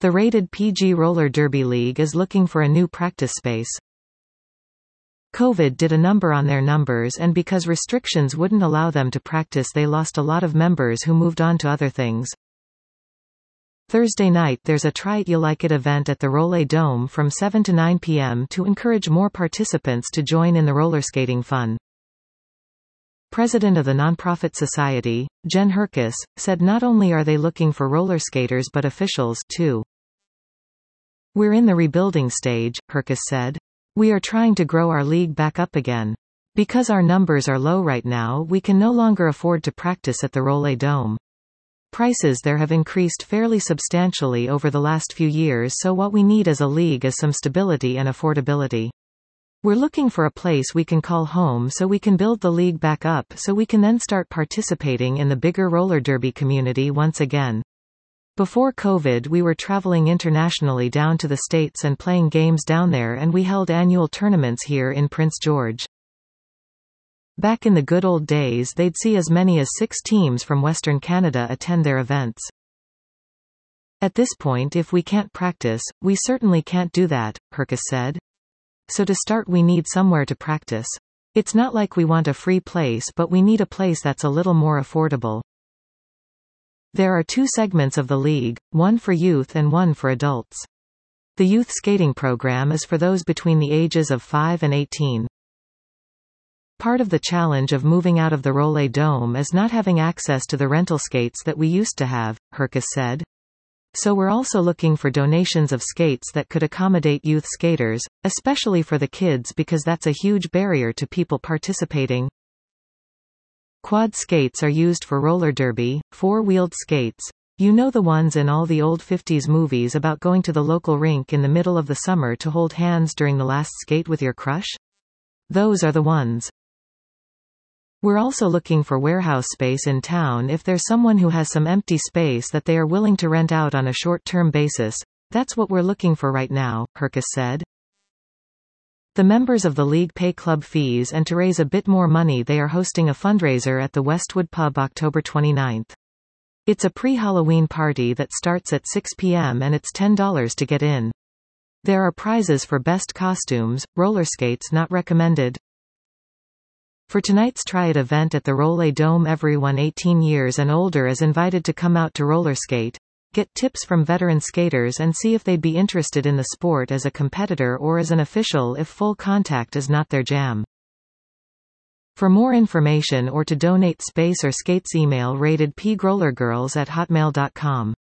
The rated PG Roller Derby League is looking for a new practice space. COVID did a number on their numbers, and because restrictions wouldn't allow them to practice, they lost a lot of members who moved on to other things. Thursday night there's a Try It You Like It event at the Rollet Dome from 7 to 9 p.m. to encourage more participants to join in the rollerskating fun. President of the nonprofit society, Jen Herkus, said not only are they looking for roller skaters but officials, too. We're in the rebuilding stage, Herkus said. We are trying to grow our league back up again. Because our numbers are low right now, we can no longer afford to practice at the Rollet Dome. Prices there have increased fairly substantially over the last few years, so what we need as a league is some stability and affordability. We're looking for a place we can call home so we can build the league back up so we can then start participating in the bigger roller derby community once again. Before COVID we were traveling internationally down to the States and playing games down there, and we held annual tournaments here in Prince George. Back in the good old days they'd see as many as 6 teams from Western Canada attend their events. At this point, if we can't practice, we certainly can't do that, Herkus said. So to start we need somewhere to practice. It's not like we want a free place, but we need a place that's a little more affordable. There are 2 segments of the league, one for youth and one for adults. The youth skating program is for those between the ages of 5 and 18. Part of the challenge of moving out of the Rollet Dome is not having access to the rental skates that we used to have, Herkus said. So we're also looking for donations of skates that could accommodate youth skaters, especially for the kids, because that's a huge barrier to people participating. Quad skates are used for roller derby, 4-wheeled skates. You know, the ones in all the old 50s movies about going to the local rink in the middle of the summer to hold hands during the last skate with your crush? Those are the ones. We're also looking for warehouse space in town if there's someone who has some empty space that they are willing to rent out on a short-term basis. That's what we're looking for right now, Herkus said. The members of the league pay club fees, and to raise a bit more money they are hosting a fundraiser at the Westwood Pub October 29th. It's a pre-Halloween party that starts at 6 p.m. and it's $10 to get in. There are prizes for best costumes, roller skates not recommended. For tonight's Try It event at the Rollet Dome, everyone 18 years and older is invited to come out to roller skate, get tips from veteran skaters, and see if they'd be interested in the sport as a competitor or as an official if full contact is not their jam. For more information or to donate space or skates, email ratedpgrollergirls@hotmail.com.